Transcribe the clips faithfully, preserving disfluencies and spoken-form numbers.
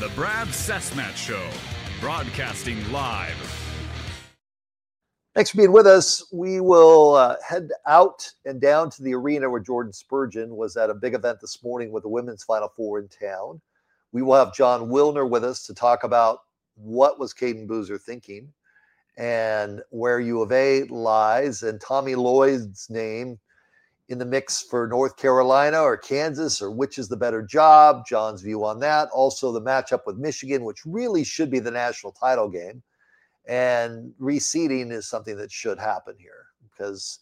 The Brad Cessmat Show, broadcasting live. Thanks for being with us. We will uh, head out and down to the arena where Jordan Spurgeon was at a big event this morning with the women's Final Four in town. We will have John Wilner with us to talk about what was Caden Boozer thinking and where U of A lies, and Tommy Lloyd's name in the mix for North Carolina or Kansas, or which is the better job, John's view on that. Also the matchup with Michigan, which really should be the national title game. And reseeding is something that should happen here because,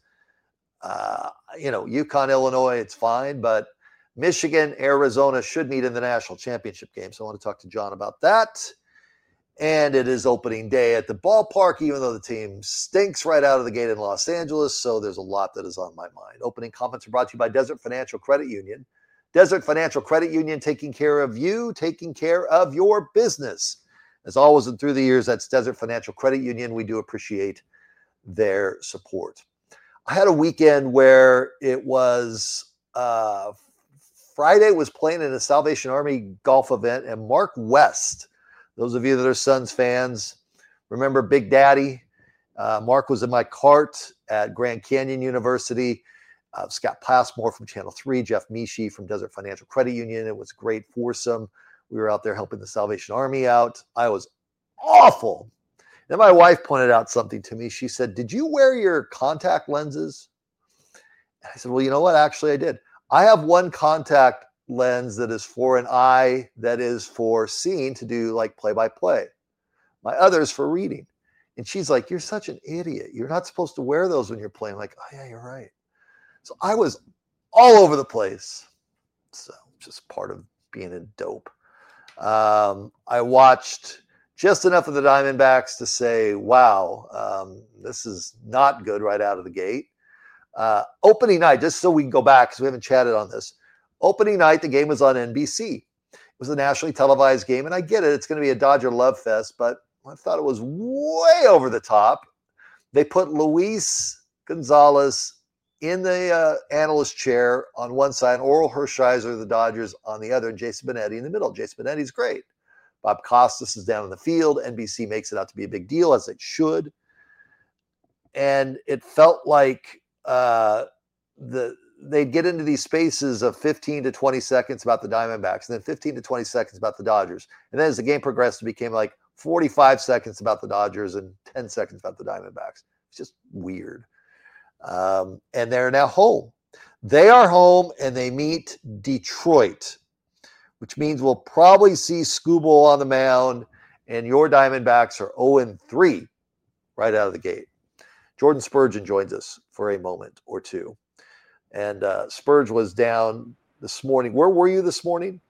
uh, you know, UConn, Illinois, it's fine, but Michigan, Arizona should meet in the national championship game. So I want to talk to John about that. And it is opening day at the ballpark, even though the team stinks right out of the gate in Los Angeles. So there's a lot that is on my mind. Opening comments are brought to you by Desert Financial Credit Union. Desert Financial Credit Union, taking care of you, taking care of your business. As always, and through the years, that's Desert Financial Credit Union. We do appreciate their support. I had a weekend where it was uh, Friday was playing in a Salvation Army golf event, and Mark West, those of you that are Suns fans, remember Big Daddy. Uh, Mark was in my cart at Grand Canyon University. Uh, Scott Passmore from Channel three, Jeff Mishi from Desert Financial Credit Union. It was a great foursome. We were out there helping the Salvation Army out. I was awful. Then my wife pointed out something to me. She said, "Did you wear your contact lenses?" And I said, "Well, you know what? Actually, I did. I have one contact lens that is for an eye that is for seeing to do like play-by-play. My other is for reading." And she's like, "You're such an idiot. You're not supposed to wear those when you're playing." I'm like, "Oh yeah, you're right." So I was all over the place. So just part of being a dope. Um, I watched just enough of the Diamondbacks to say, wow, um, this is not good right out of the gate. Uh, opening night, just so we can go back because we haven't chatted on this. Opening night, the game was on N B C. It was a nationally televised game, and I get it. It's going to be a Dodger love fest, but I thought it was way over the top. They put Luis Gonzalez in the uh, analyst chair on one side, Oral Hershiser, the Dodgers, on the other, and Jason Benetti in the middle. Jason Benetti's great. Bob Costas is down in the field. N B C makes it out to be a big deal, as it should. And it felt like uh, the they'd get into these spaces of fifteen to twenty seconds about the Diamondbacks, and then fifteen to twenty seconds about the Dodgers. And then as the game progressed, it became like forty-five seconds about the Dodgers and ten seconds about the Diamondbacks. It's just weird. Um, and they're now home. They are home, and they meet Detroit, which means we'll probably see Skubal on the mound, and your Diamondbacks are oh and three right out of the gate. Jordan Spurgeon joins us for a moment or two. And uh, Spurge was down this morning. Where were you this morning?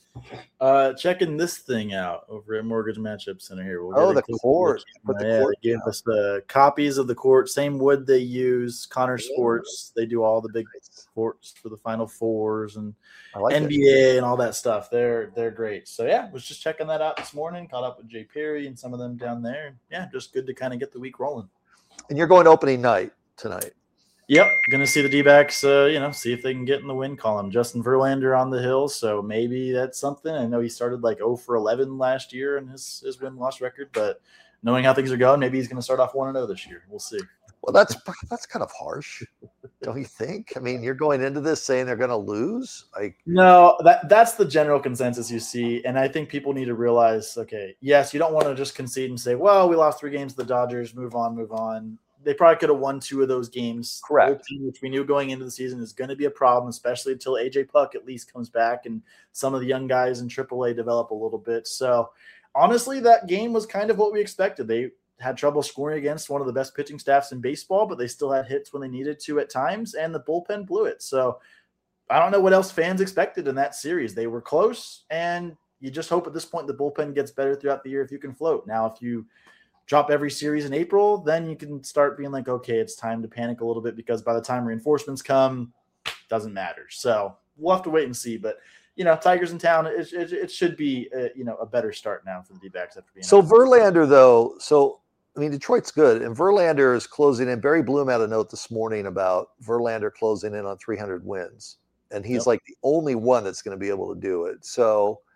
Uh, checking this thing out over at Mortgage Matchup Center here. We'll oh, the court. Put the yeah, court they gave down. us the copies of the court, same wood they use. Connor yeah. Sports, they do all the big courts for the Final Fours and like N B A it. and all that stuff. They're they're great. So yeah, was just checking that out this morning. Caught up with Jay Perry and some of them down there. Yeah, just good to kind of get the week rolling. And you're going to opening night tonight. Yep, gonna see the D-backs. Uh, you know, see if they can get in the win column. Justin Verlander on the hill, so maybe that's something. I know he started like oh for eleven last year in his his win-loss record, but knowing how things are going, maybe he's gonna start off one and oh this year. We'll see. Well, that's that's kind of harsh, don't you think? I mean, you're going into this saying they're gonna lose. Like, no, that that's the general consensus you see, and I think people need to realize, okay, yes, you don't want to just concede and say, well, we lost three games to the Dodgers, move on, move on. They probably could have won two of those games. Correct. Which we knew going into the season is going to be a problem, especially until A J Puck at least comes back and some of the young guys in triple A develop a little bit. So, honestly, that game was kind of what we expected. They had trouble scoring against one of the best pitching staffs in baseball, but they still had hits when they needed to at times, and the bullpen blew it. So, I don't know what else fans expected in that series. They were close, and you just hope at this point the bullpen gets better throughout the year if you can float. Now, if you drop every series in April, then you can start being like, okay, it's time to panic a little bit because by the time reinforcements come, doesn't matter. So we'll have to wait and see. But, you know, Tigers in town, it, it, it should be, a, you know, a better start now for the D-backs after being. So out. Verlander, though, so, I mean, Detroit's good. And Verlander is closing in. Barry Bloom had a note this morning about Verlander closing in on three hundred wins. And he's yep. like the only one that's going to be able to do it. So,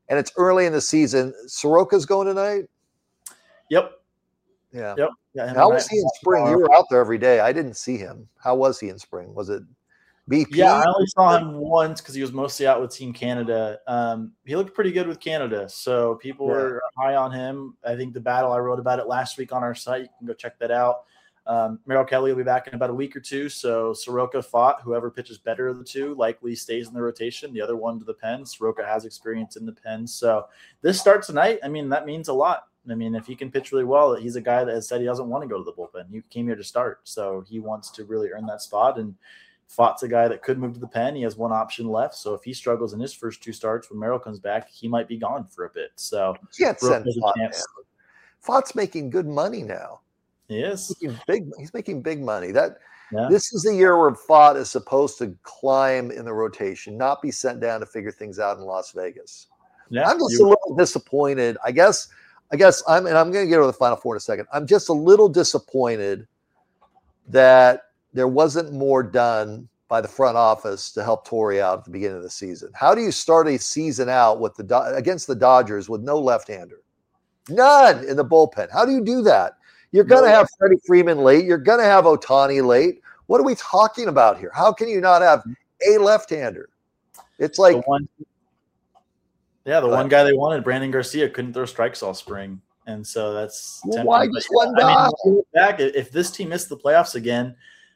and it's early in the season. Soroka's going tonight? Yep. Yeah. Yep. Yeah, How was he in spring? You were out there every day. I didn't see him. How was he in spring? Was it B P? Yeah, I only saw him once because he was mostly out with Team Canada. Um, he looked pretty good with Canada, so people Yeah. were high on him. I think the battle, I wrote about it last week on our site. You can go check that out. Um, Merrill Kelly will be back in about a week or two, so Soroka fought. Whoever pitches better of the two likely stays in the rotation. The other one to the pen. Soroka has experience in the pen, so this starts tonight. I mean, that means a lot. I mean, if he can pitch really well, he's a guy that has said he doesn't want to go to the bullpen. He came here to start, so he wants to really earn that spot. And Fought's a guy that could move to the pen. He has one option left, so if he struggles in his first two starts when Merrill comes back, he might be gone for a bit. So You can't send Soroka's a Fott chance. down. Fought's making good money now. He is. He's making big. He's making big money. That Yeah. this is the year where Fott is supposed to climb in the rotation, not be sent down to figure things out in Las Vegas. Yeah. I'm just You- a little disappointed. I guess. I guess I'm, and I'm going to get over the Final Four in a second. I'm just a little disappointed that there wasn't more done by the front office to help Torrey out at the beginning of the season. How do you start a season out with the Do- against the Dodgers with no left-hander? None in the bullpen. How do you do that? You're going to No. have Freddie Freeman late. You're going to have Ohtani late. What are we talking about here? How can you not have a left-hander? It's like the one, yeah, the Go one ahead. guy they wanted, Brandon Garcia, couldn't throw strikes all spring, and so that's Well, tempting. why But, just one yeah, I mean, guy? when you look back, if this team missed the playoffs again,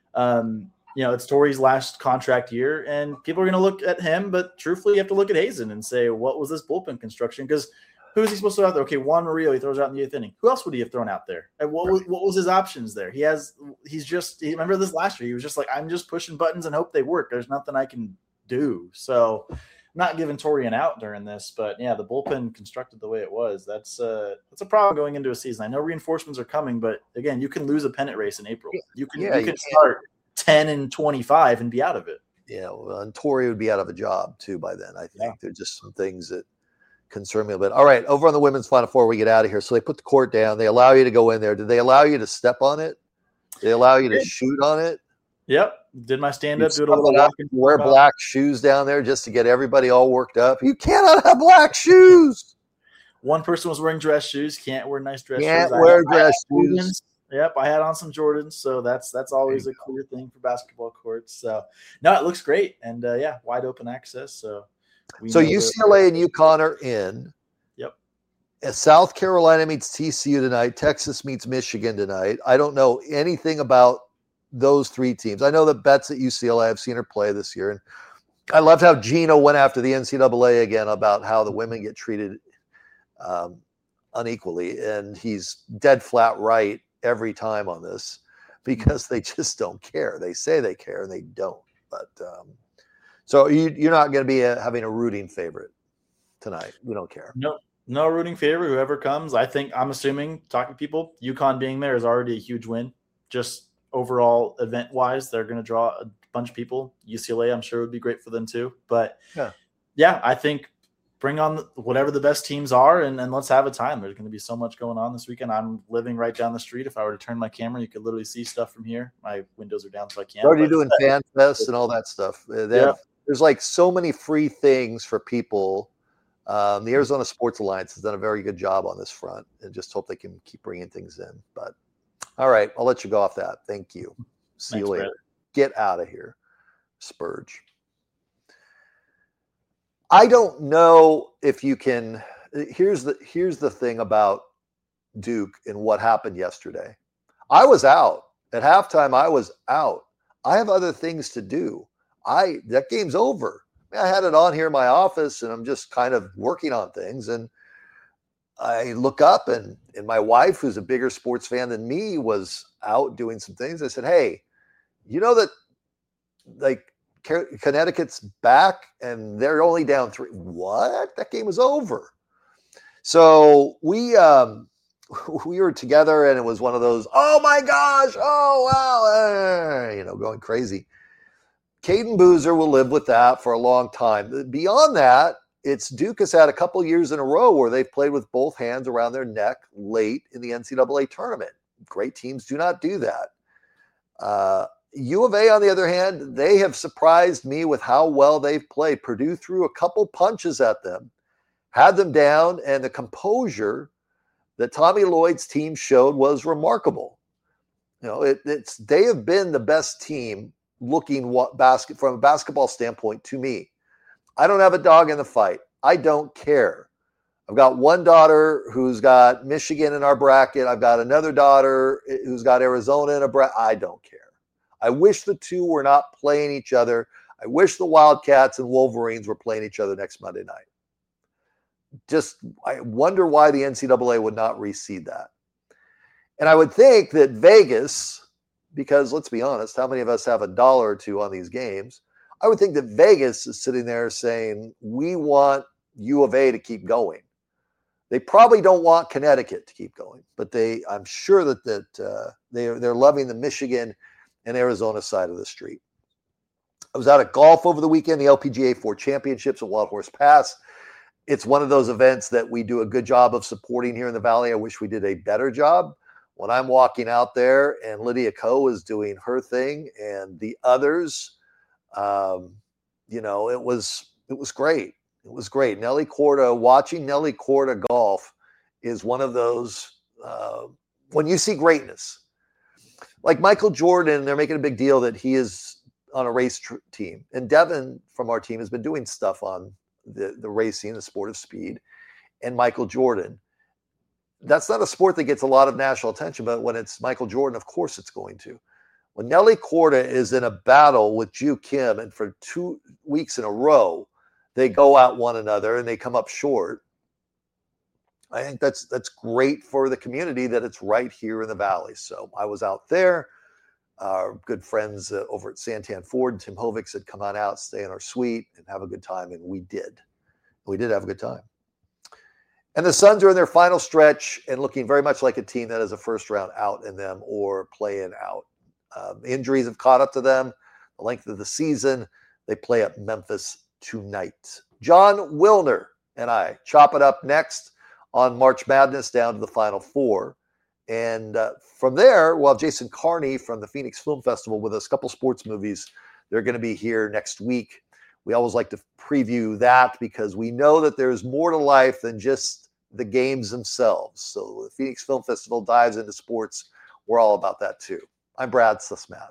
um, you know, it's Torrey's last contract year, and people are going to look at him. But truthfully, you have to look at Hazen and say, what was this bullpen construction? Because who is he supposed to throw out there? Okay, Juan Murillo, he throws out in the eighth inning. Who else would he have thrown out there? And what was, what was his options there? He has, he's just, he, remember this last year? He was just like, I'm just pushing buttons and hope they work. There's nothing I can do. So, not giving Torrey an out during this, but yeah, the bullpen constructed the way it was. That's uh, that's a problem going into a season. I know reinforcements are coming, but again, you can lose a pennant race in April. You can Yeah, you you can can. start ten and twenty-five and be out of it. Yeah, well, and Torrey would be out of a job too by then. I think Yeah. there's just some things that concern me a bit. All right, over on the women's Final Four, we get out of here. So they put the court down. They allow you to go in there. Did they allow you to step on it? Did they allow you to Yeah. shoot on it? Yep, did my stand You up, do a little stumbled out, walking. you wear black shoes down there just to get everybody all worked up. You cannot have black shoes. One person was wearing dress shoes. Can't wear nice dress Can't shoes. I wear had- I had dress shoes. Jordans. Yep, I had on some Jordans, so that's that's always a clear thing for basketball courts. So no, it looks great, and uh, yeah, wide open access. So we So know U that- C L A and UConn are in. Yep. Uh, South Carolina meets T C U tonight. Texas meets Michigan tonight. I don't know anything about those three teams. I know that Bet's at U C L A. I've seen her play this year. And I loved how Gino went after the N C double A again about how the women get treated um, unequally. And he's dead flat right every time on this because they just don't care. They say they care and they don't. But um, so you, you're not going to be a, having a rooting favorite tonight. We don't care. No, no rooting favorite. Whoever comes, I think I'm assuming talking to people, UConn being there is already a huge win. Just overall event wise, they're going to draw a bunch of people. U C L A, I'm sure would be great for them too. But Yeah. yeah, I think bring on whatever the best teams are and, and let's have a time. There's going to be so much going on this weekend. I'm living right down the street. If I were to turn my camera, you could literally see stuff from here. My windows are down, so I can't. What are you but- doing fan fest and all that stuff? Uh, they Yeah. have- there's like so many free things for people. Um, the Arizona Sports Alliance has done a very good job on this front, and just hope they can keep bringing things in. But all right, I'll let you go off that. Thank you. See Thanks, you later. Brett. Get out of here, Spurge. I don't know if you can. Here's the here's the thing about Duke and what happened yesterday. I was out at halftime. I was out. I have other things to do. I that game's over. I had it on here in my office, and I'm just kind of working on things. And I look up, and and my wife, who's a bigger sports fan than me, was out doing some things. I said, "Hey, you know that like Connecticut's back, and they're only down three. What? That game was over." So we um, we were together, and it was one of those, "Oh my gosh! Oh wow!" Uh, you know, going crazy. Caden Boozer will live with that for a long time. Beyond that, it's Duke has had a couple years in a row where they've played with both hands around their neck late in the N C double A tournament. Great teams do not do that. Uh, U of A, on the other hand, they have surprised me with how well they've played. Purdue threw a couple punches at them, had them down, and the composure that Tommy Lloyd's team showed was remarkable. You know, it, it's they have been the best team looking what basket from a basketball standpoint to me. I don't have a dog in the fight. I don't care. I've got one daughter who's got Michigan in our bracket. I've got another daughter who's got Arizona in a bracket. I don't care. I wish the two were not playing each other. I wish the Wildcats and Wolverines were playing each other next Monday night. Just, I wonder why the N C double A would not reseed that. And I would think that Vegas, because let's be honest, how many of us have a dollar or two on these games? I would think that Vegas is sitting there saying, we want U of A to keep going. They probably don't want Connecticut to keep going, but they, I'm sure that that uh, they're they're loving the Michigan and Arizona side of the street. I was out at golf over the weekend, the L P G A Four Championships at Wild Horse Pass. It's one of those events that we do a good job of supporting here in the Valley. I wish we did a better job. When I'm walking out there and Lydia Ko is doing her thing and the others, um, you know, it was it was great. It was great. Nelly Korda, watching Nelly Korda golf is one of those, uh, when you see greatness. Like Michael Jordan, they're making a big deal that he is on a race tr- team. And Devin from our team has been doing stuff on the, the racing, the sport of speed. And Michael Jordan. That's not a sport that gets a lot of national attention, but when it's Michael Jordan, of course it's going to. When Nelly Korda is in a battle with Ju Kim, and for two weeks in a row, they go at one another and they come up short. I think that's that's great for the community that it's right here in the Valley. So I was out there. Our good friends uh, over at Santan Ford, Tim Hovix, had come on out, stay in our suite, and have a good time, and we did. We did have a good time. And the Suns are in their final stretch and looking very much like a team that has a first round out in them or play-in out. Um, injuries have caught up to them. The length of the season, they play at Memphis tonight. John Wilner and I chop it up next on March Madness down to the Final Four. And uh, from there, we'll have Jason Carney from the Phoenix Film Festival with us, a couple sports movies. They're going to be here next week. We always like to preview that because we know that there's more to life than just the games themselves. So the Phoenix Film Festival dives into sports. We're all about that too. I'm Brad Sussman.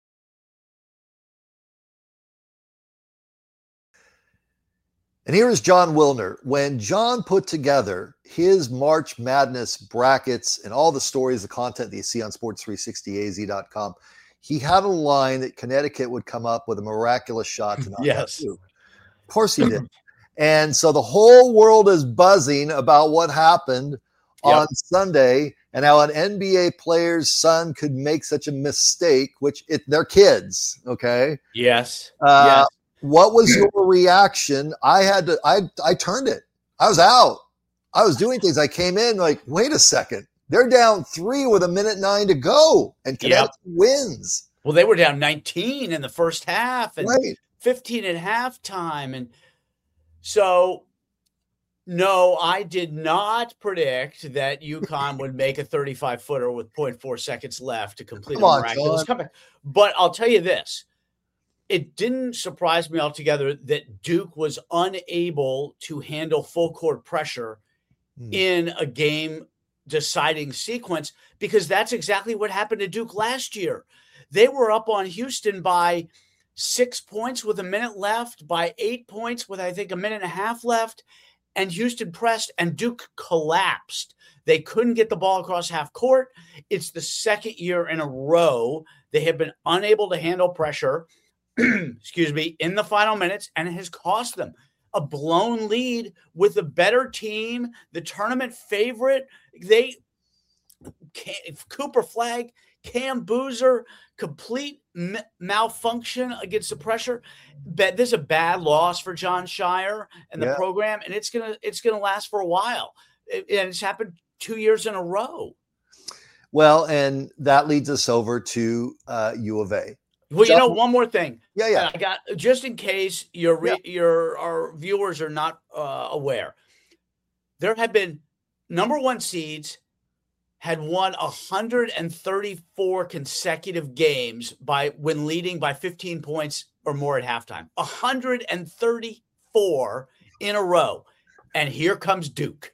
And here is John Wilner. When John put together his March Madness brackets and all the stories, the content that you see on sports three sixty A Z dot com, he had a line that Connecticut would come up with a miraculous shot to knock yes. out two. Of course he did. And so the whole world is buzzing about what happened yep. on Sunday and how an N B A player's son could make such a mistake, which it, they're kids, okay? Yes. Uh, yes. What was your reaction? I had to, I, I turned it. I was out. I was doing things. I came in like, wait a second. They're down three with a minute nine to go, and Connecticut yep. wins. Well, they were down nineteen in the first half and right. fifteen at halftime. And so, no, I did not predict that UConn would make a thirty-five footer with zero point four seconds left to complete Come a on, miraculous John. comeback. But I'll tell you this. It didn't surprise me altogether that Duke was unable to handle full court pressure mm. in a game deciding sequence, because that's exactly what happened to Duke last year. They were up on Houston by six points with a minute left, by eight points with, I think, a minute and a half left, and Houston pressed and Duke collapsed. They couldn't get the ball across half court. It's the second year in a row they have been unable to handle pressure excuse me, in the final minutes, and it has cost them a blown lead with a better team, the tournament favorite. They, Cooper Flag, Cam Boozer, complete m- malfunction against the pressure. But this is a bad loss for John Shire and the yeah. program, and it's gonna it's gonna last for a while. It, and it's happened two years in a row. Well, and that leads us over to uh, U of A. Well, you know, one more thing. Yeah, yeah. I got just in case your re- yeah. your our viewers are not uh, aware. There have been number one seeds had won one hundred thirty-four consecutive games by when leading by fifteen points or more at halftime. one hundred thirty-four in a row. and here comes Duke.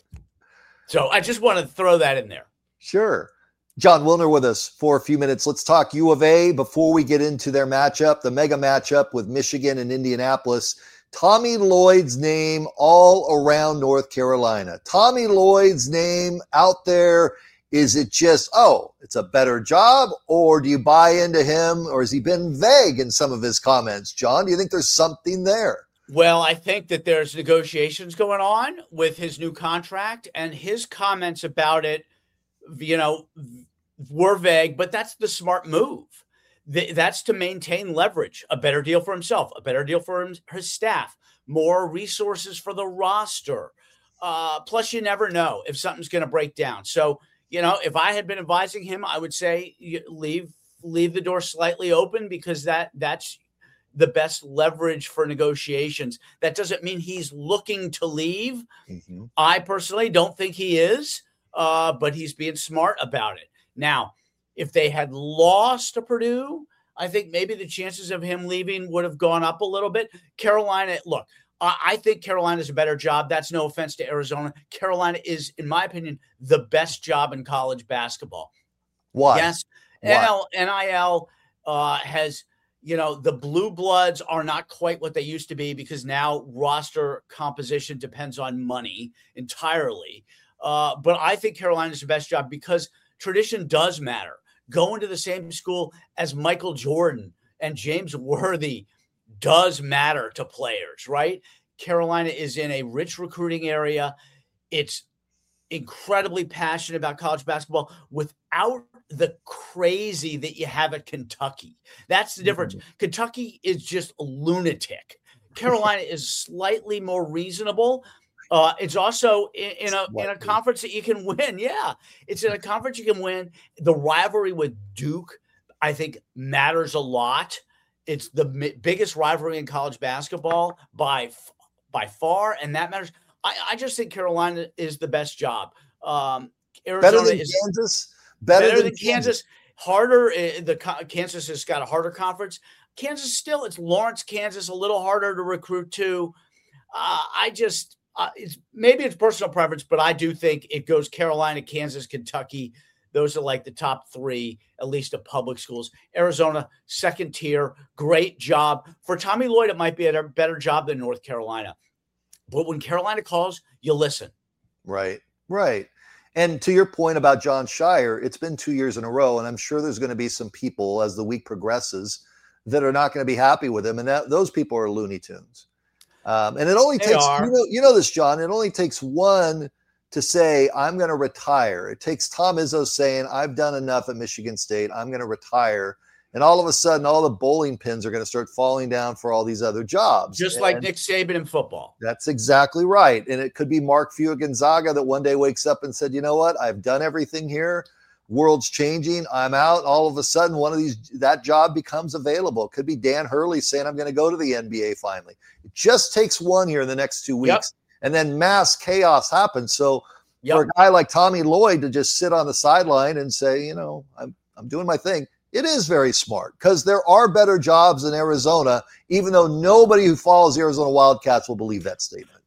So I just want to throw that in there. Sure. Jon Wilner with us for a few minutes. Let's talk U of A before we get into their matchup, the mega matchup with Michigan and Indianapolis. Tommy Lloyd's name all around North Carolina. Tommy Lloyd's name out there. Is it just, oh, it's a better job, or do you buy into him, or has he been vague in some of his comments? John, do you think there's something there? Well, I think that there's negotiations going on with his new contract, and his comments about it, you know, were vague, but that's the smart move. That's to maintain leverage, a better deal for himself, a better deal for his staff, more resources for the roster. Uh, plus, you never know if something's going to break down. So, you know, if I had been advising him, I would say leave leave the door slightly open, because that that's the best leverage for negotiations. That doesn't mean he's looking to leave. Mm-hmm. I personally don't think he is, uh, but he's being smart about it. Now, if they had lost to Purdue, I think maybe the chances of him leaving would have gone up a little bit. Carolina, look, I think Carolina's a better job. That's no offense to Arizona. Carolina is, in my opinion, the best job in college basketball. Why? Yes, Why? N I L uh, has, you know, the blue bloods are not quite what they used to be, because now roster composition depends on money entirely. Uh, but I think Carolina's the best job because tradition does matter. Going to the same school as Michael Jordan and James Worthy does matter to players, right? Carolina is in a rich recruiting area. It's incredibly passionate about college basketball without the crazy that you have at Kentucky. That's the difference. Mm-hmm. Kentucky is just lunatic. Carolina is slightly more reasonable. Uh, it's also in, in a in a conference that you can win. Yeah, it's in a conference you can win. The rivalry with Duke, I think, matters a lot. It's the mi- biggest rivalry in college basketball by by far, and that matters. I, I just think Carolina is the best job. Um, Arizona better than is Kansas. Better, better than, than Kansas. Kansas. Harder. Uh, the Kansas has got a harder conference. Kansas still. It's Lawrence, Kansas, a little harder to recruit to. Uh, I just. Uh, it's maybe it's personal preference, but I do think it goes Carolina, Kansas, Kentucky. Those are like the top three, at least of public schools. Arizona, second tier, great job. For Tommy Lloyd, it might be a better job than North Carolina. But when Carolina calls, you listen. Right, right. And to your point about Jon Scheyer, it's been two years in a row, and I'm sure there's going to be some people as the week progresses that are not going to be happy with him, and that, those people are Looney Tunes. Um, and it only they takes, are. you know, you know this, John, it only takes one to say, I'm going to retire. It takes Tom Izzo saying, I've done enough at Michigan State. I'm going to retire. And all of a sudden, all the bowling pins are going to start falling down for all these other jobs. Just and like Nick Saban in football. That's exactly right. And it could be Mark Few Gonzaga that one day wakes up and said, you know what? I've done everything here. World's changing. I'm out. All of a sudden, one of these, that job becomes available. It could be Dan Hurley saying, I'm going to go to the N B A finally. It just takes one here in the next two weeks. Yep. And then mass chaos happens. So yep. for a guy like Tommy Lloyd to just sit on the sideline and say, you know, I'm I'm doing my thing, it is very smart because there are better jobs in Arizona, even though nobody who follows the Arizona Wildcats will believe that statement.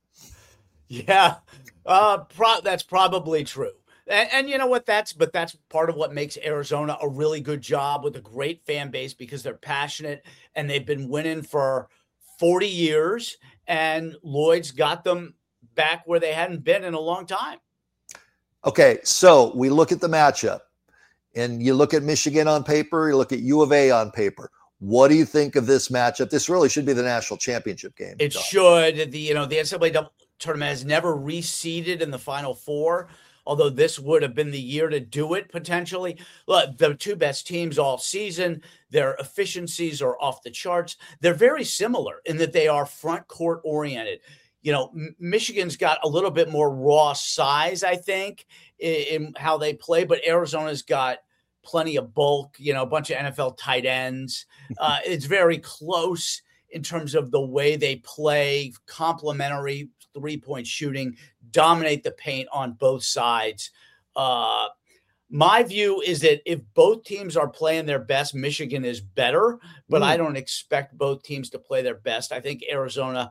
Yeah, uh, pro- that's probably true. And, and you know what? That's but that's part of what makes Arizona a really good job with a great fan base because they're passionate and they've been winning for forty years. And Lloyd's got them back where they hadn't been in a long time. Okay, so we look at the matchup, and you look at Michigan on paper, you look at U of A on paper. What do you think of this matchup? This really should be the national championship game. It John. should. The you know the N C double A tournament has never reseeded in the Final Four, although this would have been the year to do it potentially. Look, the two best teams all season, their efficiencies are off the charts. They're very similar in that they are front court oriented. You know, M- Michigan's got a little bit more raw size, I think, in, in how they play, but Arizona's got plenty of bulk, you know, a bunch of N F L tight ends. Uh, it's very close in terms of the way they play, complementary three-point shooting, dominate the paint on both sides. Uh, my view is that if both teams are playing their best, Michigan is better, but mm. I don't expect both teams to play their best. I think Arizona,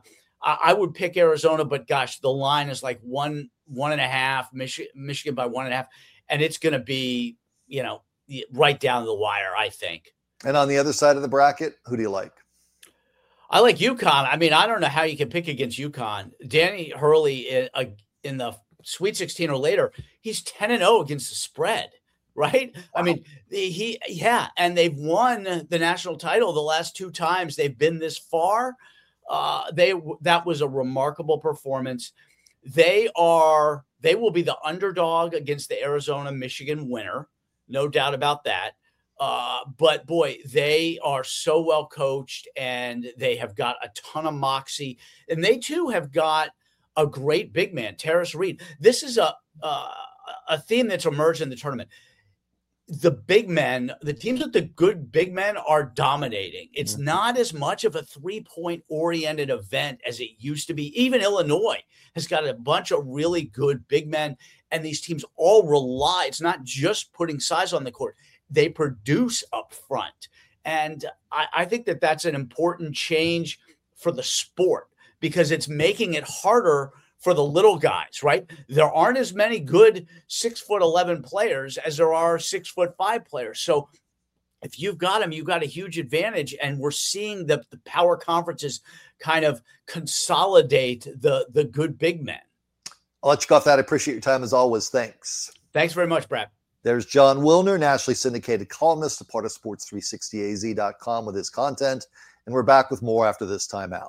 I, I would pick Arizona, but gosh, the line is like one, one and a half, Michigan, Michigan by one and a half. And it's going to be, you know, right down the wire, I think. And on the other side of the bracket, who do you like? I like UConn. I mean, I don't know how you can pick against UConn. Danny Hurley in, uh, in the Sweet sixteen or later, he's ten and oh against the spread, right? Wow. I mean, he, yeah, and they've won the national title the last two times they've been this far. Uh, they that was a remarkable performance. They are they will be the underdog against the Arizona Michigan winner, no doubt about that. Uh, but boy, they are so well coached, and they have got a ton of moxie, and they too have got a great big man, Terrace Reed. This is a uh, a theme that's emerged in the tournament. The big men, the teams with the good big men are dominating. It's mm-hmm. not as much of a three-point oriented event as it used to be. Even Illinois has got a bunch of really good big men, and these teams all rely. It's not just putting size on the court. They produce up front. And I, I think that that's an important change for the sport, because it's making it harder for the little guys, right? There aren't as many good six foot eleven players as there are six foot five players. So if you've got them, you've got a huge advantage. And we're seeing the, the power conferences kind of consolidate the, the good big men. I'll let you go off that. I appreciate your time as always. Thanks. Thanks very much, Brad. There's Jon Wilner, nationally syndicated columnist, a part of sports three sixty A Z dot com with his content. And we're back with more after this timeout.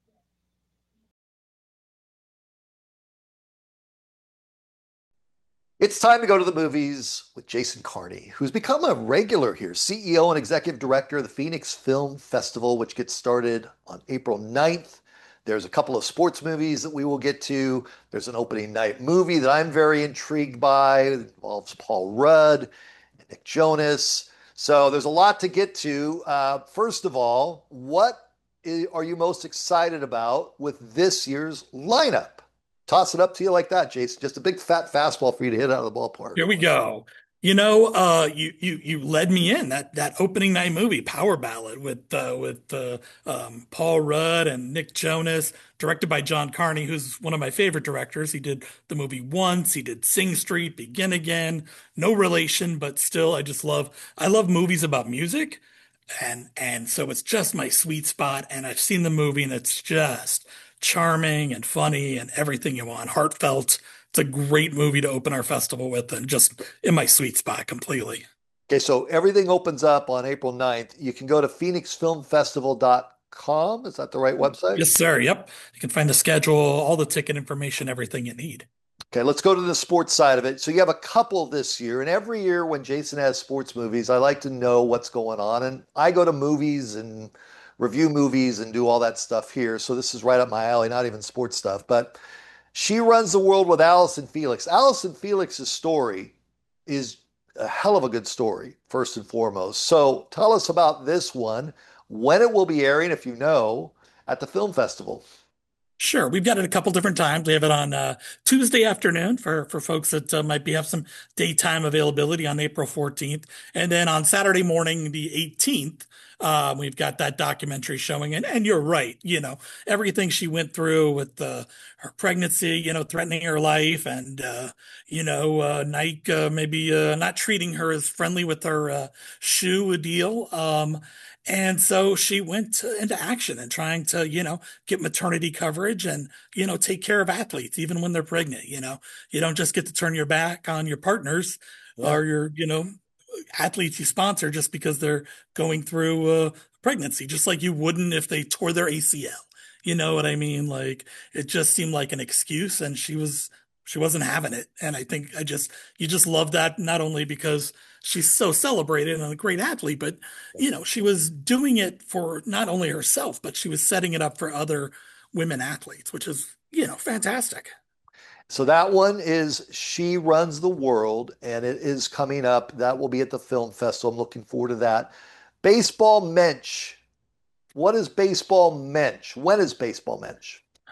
It's time to go to the movies with Jason Carney, who's become a regular here, C E O and executive director of the Phoenix Film Festival, which gets started on April ninth. There's a couple of sports movies that we will get to. There's an opening night movie that I'm very intrigued by. It involves Paul Rudd and Nick Jonas. So there's a lot to get to. Uh, first of all, what is, are you most excited about with this year's lineup? Toss it up to you like that, Jason. Just a big fat fastball for you to hit out of the ballpark. Here we go. You know, uh, you you you led me in that that opening night movie, Power Ballad, with uh, with uh, um, Paul Rudd and Nick Jonas, directed by John Carney, who's one of my favorite directors. He did the movie Once. He did Sing Street, Begin Again. No relation, but still, I just love. I love movies about music, and and so it's just my sweet spot. And I've seen the movie, and it's just charming and funny and everything you want, heartfelt. It's a great movie to open our festival with, and just in my sweet spot completely. Okay, so everything opens up on April ninth. You can go to phoenix film festival dot com. Is that the right website? Yes, sir. Yep. You can find the schedule, all the ticket information, everything you need. Okay, let's go to the sports side of it. So you have a couple this year, and every year when Jason has sports movies, I like to know what's going on. And I go to movies and review movies and do all that stuff here. So this is right up my alley, not even sports stuff. But She Runs the World with Allison Felix. Allison Felix's story is a hell of a good story, first and foremost. So tell us about this one, when it will be airing, if you know, at the film festival. Sure. We've got it a couple different times. We have it on uh, Tuesday afternoon for, for folks that uh, might be have some daytime availability on April fourteenth. And then on Saturday morning, the eighteenth, uh, we've got that documentary showing. And, and you're right. You know, everything she went through with uh, her pregnancy, you know, threatening her life, and, uh, you know, uh, Nike uh, maybe uh, not treating her as friendly with her uh, shoe deal. Um And so she went to, into action and trying to, you know, get maternity coverage and, you know, take care of athletes, even when they're pregnant. You know, you don't just get to turn your back on your partners yeah. or your, you know, athletes you sponsor just because they're going through uh, pregnancy, just like you wouldn't if they tore their A C L. You know what I mean? Like, it just seemed like an excuse, and she was, she wasn't having it. And I think I just, you just love that, not only because she's so celebrated and a great athlete, but, you know, she was doing it for not only herself, but she was setting it up for other women athletes, which is, you know, fantastic. So that one is She Runs the World, and it is coming up. That will be at the film festival. I'm looking forward to that. Baseball Mensch. What is Baseball Mensch? When is Baseball Mensch?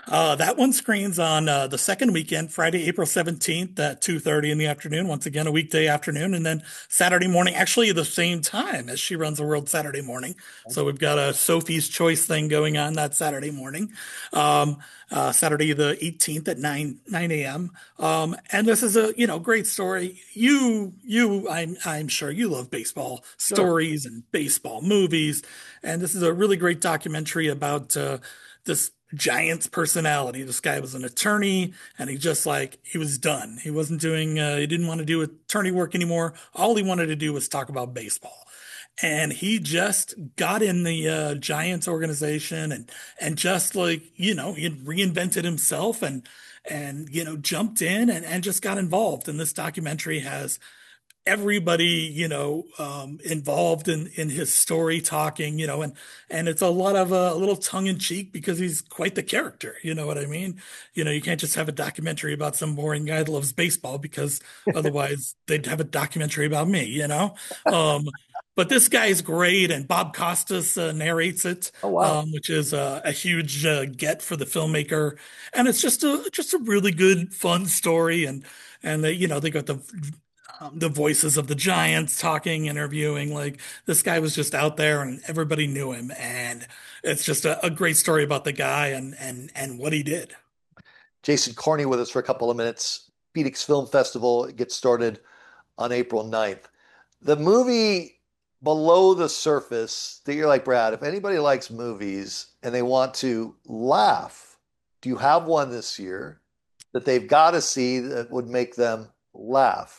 Uh, that one screens on uh, the second weekend, Friday, April seventeenth at two thirty in the afternoon. Once again, a weekday afternoon. And then Saturday morning, actually the same time as She Runs the World Saturday morning. So we've got a Sophie's Choice thing going on that Saturday morning. Um, uh, Saturday the eighteenth at nine a m. Um, and this is a, you know, great story. You, you, I'm, I'm sure you love baseball stories sure. and baseball movies. And this is a really great documentary about uh, this Giants personality. This guy was an attorney and he just like, he was done. He wasn't doing, uh, he didn't want to do attorney work anymore. All he wanted to do was talk about baseball. And he just got in the uh, Giants organization and, and just like, you know, he reinvented himself and, and, you know, jumped in and, and just got involved. And this documentary has everybody, you know, um, involved in, in his story talking, you know, and, and it's a lot of uh, a little tongue in cheek because he's quite the character. You know what I mean? You know, you can't just have a documentary about some boring guy that loves baseball because otherwise they'd have a documentary about me, you know? Um, but this guy's great. And Bob Costas uh, narrates it, oh, wow. um, which is uh, a huge uh, get for the filmmaker. And it's just a, just a really good, fun story. And, and they, you know, they got the, Um, the voices of the Giants talking, interviewing. Like this guy was just out there and everybody knew him. And it's just a, a great story about the guy and, and, and what he did. Jason Carney with us for a couple of minutes. Phoenix Film Festival gets started on April ninth. The movie below the surface that you're like, Brad, if anybody likes movies and they want to laugh, do you have one this year that they've got to see that would make them laugh?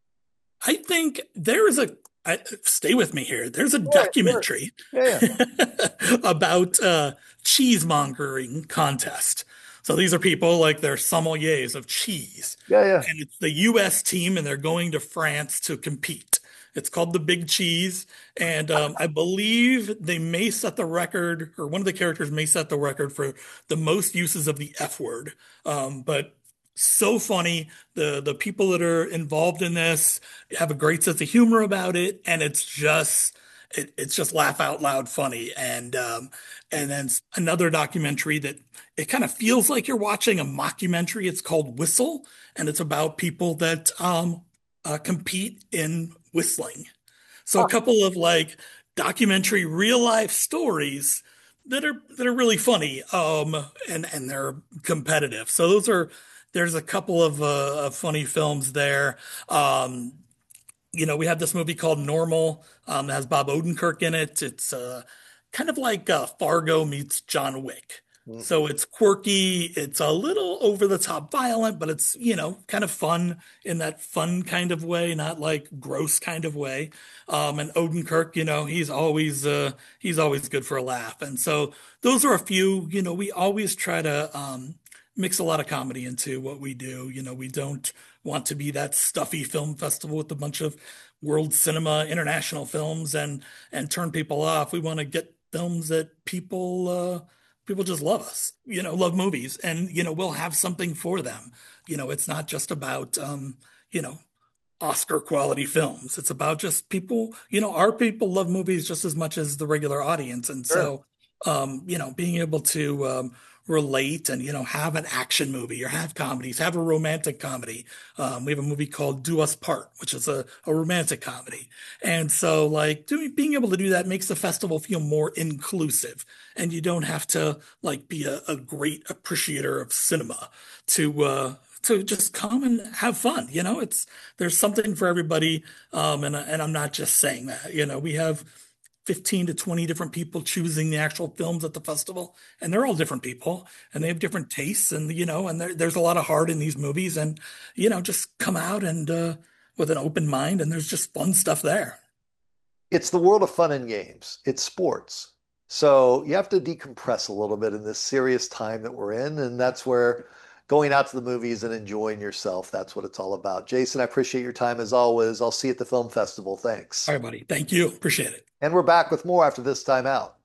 I think there is a, I, stay with me here. There's a yeah, documentary sure. yeah, yeah. about uh, cheesemongering contest. So these are people like they're sommeliers of cheese. Yeah, yeah. And it's the U S team and they're going to France to compete. It's called The Big Cheese. And um, I believe they may set the record, or one of the characters may set the record for the most uses of the F word. Um, but so funny. The the people that are involved in this have a great sense of humor about it, and it's just it, it's just laugh out loud funny. And um, and then another documentary that it kind of feels like you're watching a mockumentary. It's called Whistle, and it's about people that um, uh, compete in whistling. So oh. a couple of like documentary real life stories that are that are really funny, um, and and they're competitive. So those are. There's a couple of uh, funny films there. Um, you know, we have this movie called Normal. Um, that has Bob Odenkirk in it. It's uh, kind of like uh, Fargo meets John Wick. Mm-hmm. So it's quirky. It's a little over the top violent, but it's, you know, kind of fun in that fun kind of way, not like gross kind of way. Um, and Odenkirk, you know, he's always uh, he's always good for a laugh. And so those are a few. You know, we always try to. Um, mix a lot of comedy into what we do. You know, we don't want to be that stuffy film festival with a bunch of world cinema, international films and, and turn people off. We want to get films that people, uh, people just love us, you know, love movies and, you know, we'll have something for them. You know, it's not just about, um, you know, Oscar quality films. It's about just people, you know, our people love movies just as much as the regular audience. And sure. so, um, you know, being able to, um, relate and, you know, have an action movie or have comedies, have a romantic comedy. Um, we have a movie called Do Us Part, which is a, a romantic comedy. And so like doing, being able to do that makes the festival feel more inclusive and you don't have to like be a, a great appreciator of cinema to, uh, to just come and have fun. You know, it's, there's something for everybody. Um, and, and I'm not just saying that, you know, we have fifteen to twenty different people choosing the actual films at the festival, and they're all different people and they have different tastes. And, you know, and there, there's a lot of heart in these movies and, you know, just come out and, uh, with an open mind and there's just fun stuff there. It's the world of fun and games. It's sports. So you have to decompress a little bit in this serious time that we're in. And that's where going out to the movies and enjoying yourself, that's what it's all about. Jason, I appreciate your time as always. I'll see you at the film festival. Thanks. All right, buddy. Thank you. Appreciate it. And we're back with more after this time out.